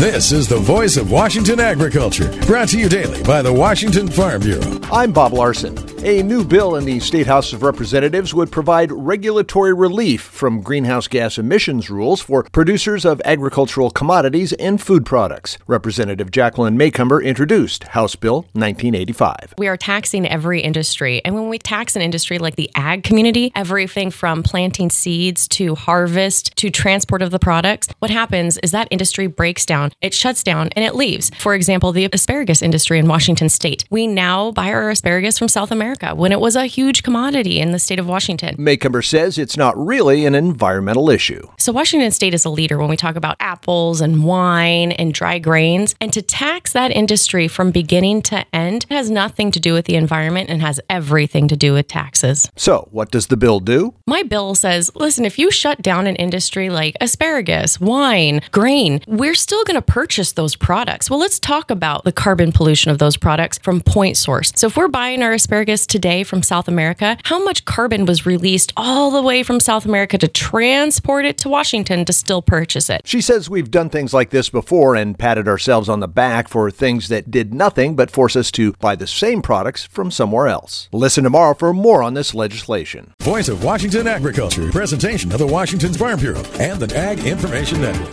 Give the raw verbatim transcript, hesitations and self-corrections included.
This is the voice of Washington agriculture, brought to you daily by the Washington Farm Bureau. I'm Bob Larson. A new bill in the State House of Representatives would provide regulatory relief from greenhouse gas emissions rules for producers of agricultural commodities and food products. Representative Jacqueline Maycomber introduced House Bill nineteen eighty-five. We are taxing every industry. And when we tax an industry like the ag community, everything from planting seeds to harvest to transport of the products, what happens is that industry breaks down, it shuts down, and it leaves. For example, the asparagus industry in Washington State. We now buy our asparagus from South America when it was a huge commodity in the state of Washington. Maycomber says it's not really an environmental issue. So Washington State is a leader when we talk about apples and wine and dry grains. And to tax that industry from beginning to end has nothing to do with the environment and has everything to do with taxes. So what does the bill do? My bill says, listen, if you shut down an industry like asparagus, wine, grain, we're still going to purchase those products. Well, let's talk about the carbon pollution of those products from point source. So if we're buying our asparagus today from South America, how much carbon was released all the way from South America to transport it to Washington to still purchase it? She says we've done things like this before and patted ourselves on the back for things that did nothing but force us to buy the same products from somewhere else. Listen tomorrow for more on this legislation. Voice of Washington agriculture, presentation of the Washington Farm Bureau and the Ag Information Network.